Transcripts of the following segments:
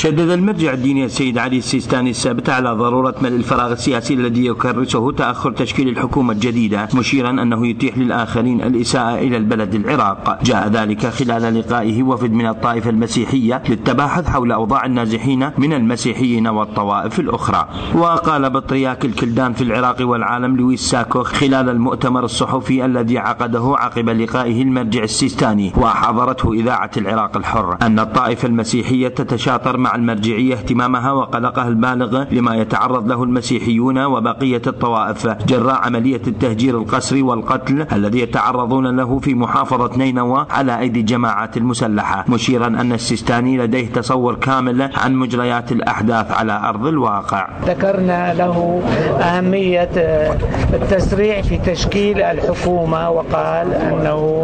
شدد المرجع الديني السيد علي السيستاني السابت على ضرورة ملء الفراغ السياسي الذي يكرسه تأخر تشكيل الحكومة الجديدة، مشيرا أنه يتيح للآخرين الإساءة إلى البلد العراق. جاء ذلك خلال لقائه وفد من الطائفة المسيحية للتباحث حول أوضاع النازحين من المسيحيين والطوائف الأخرى. وقال بطريرك الكلدان في العراق والعالم لويس ساكو خلال المؤتمر الصحفي الذي عقده عقب لقائه المرجع السيستاني وحضرته إذاعة العراق الحر أن الطائفة المسيحية تتشاطر مع المرجعية اهتمامها وقلقها البالغ لما يتعرض له المسيحيون وبقية الطوائف جراء عملية التهجير القسري والقتل الذي يتعرضون له في محافظة نينوى على أيدي الجماعات المسلحة، مشيرا أن السيستاني لديه تصور كامل عن مجريات الأحداث على أرض الواقع. ذكرنا له أهمية التسريع في تشكيل الحكومة، وقال أنه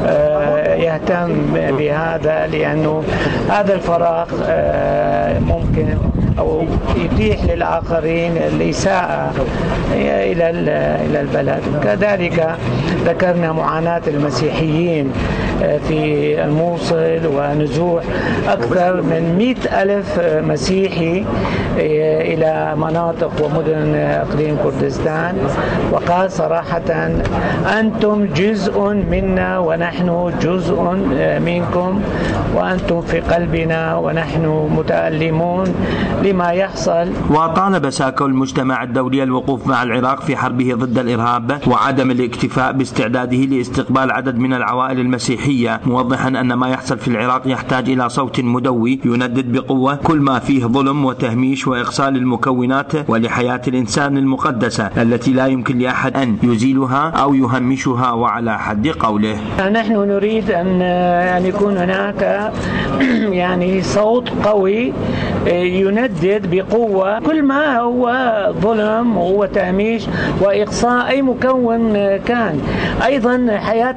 يهتم بهذا لأنه هذا الفراغ ممكن أو يتيح للآخرين الإساءة إلى البلد. كذلك ذكرنا معاناة المسيحيين في الموصل ونزوح أكثر من 100,000 مسيحي إلى مناطق ومدن إقليم كردستان، وقال صراحة أنتم جزء منا ونحن جزء منكم، وأنتم في قلبنا ونحن متألمون لما يحصل. وطالب ساكو المجتمع الدولي الوقوف مع العراق في حربه ضد الإرهاب وعدم الاكتفاء باستعداده لاستقبال عدد من العوائل المسيحية، موضحا أن ما يحصل في العراق يحتاج إلى صوت مدوي يندد بقوة كل ما فيه ظلم وتهميش وإقصاء المكونات ولحياة الإنسان المقدسة التي لا يمكن لأحد أن يزيلها أو يهمشها. وعلى حد قوله نحن نريد أن يكون هناك يعني صوت قوي يندد بقوة كل ما هو ظلم وهو تهميش وإقصاء أي مكون كان. أيضا حياة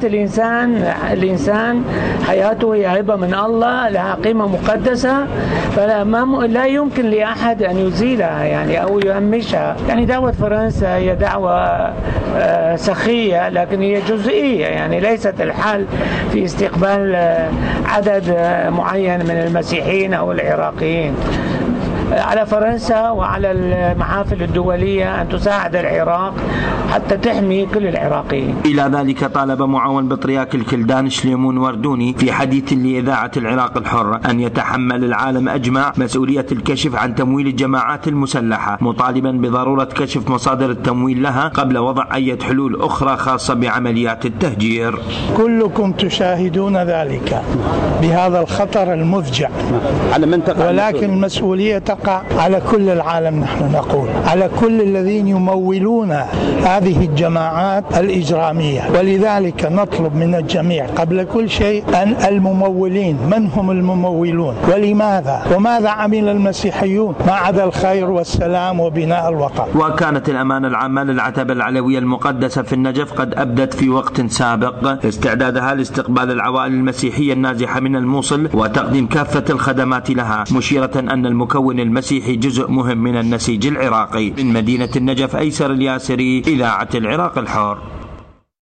الإنسان حياته هي هبة من الله، لها قيمة مقدسة، فلا يمكن لأحد أن يزيلها يعني أو يهمشها. يعني دعوة فرنسا هي دعوة سخية لكن هي جزئية، يعني ليست الحل في استقبال عدد معين من المسيحيين أو العراقيين. على فرنسا وعلى المحافل الدولية أن تساعد العراق حتى تحمي كل العراقيين. إلى ذلك طالب معاون بطريرك الكلدان شليمون وردوني في حديث لإذاعة العراق الحر أن يتحمل العالم أجمع مسؤولية الكشف عن تمويل الجماعات المسلحة، مطالبا بضرورة كشف مصادر التمويل لها قبل وضع أي حلول أخرى خاصة بعمليات التهجير. كلكم تشاهدون ذلك بهذا الخطر المفجع، ولكن المسؤولية تقع على كل العالم. نحن نقول على كل الذين يمولون هذه الجماعات الإجرامية، ولذلك نطلب من الجميع قبل كل شيء أن الممولين من هم الممولون ولماذا وماذا عمل المسيحيون ما عدا الخير والسلام وبناء الوطن. وكانت الأمانة العامة للعتبة العلوية المقدسة في النجف قد أبدت في وقت سابق استعدادها لاستقبال العوائل المسيحية النازحة من الموصل وتقديم كافة الخدمات لها، مشيرة أن المكون المسيحي جزء مهم من النسيج العراقي. من مدينة النجف أيسر الياسري، إذاعة العراق الحر.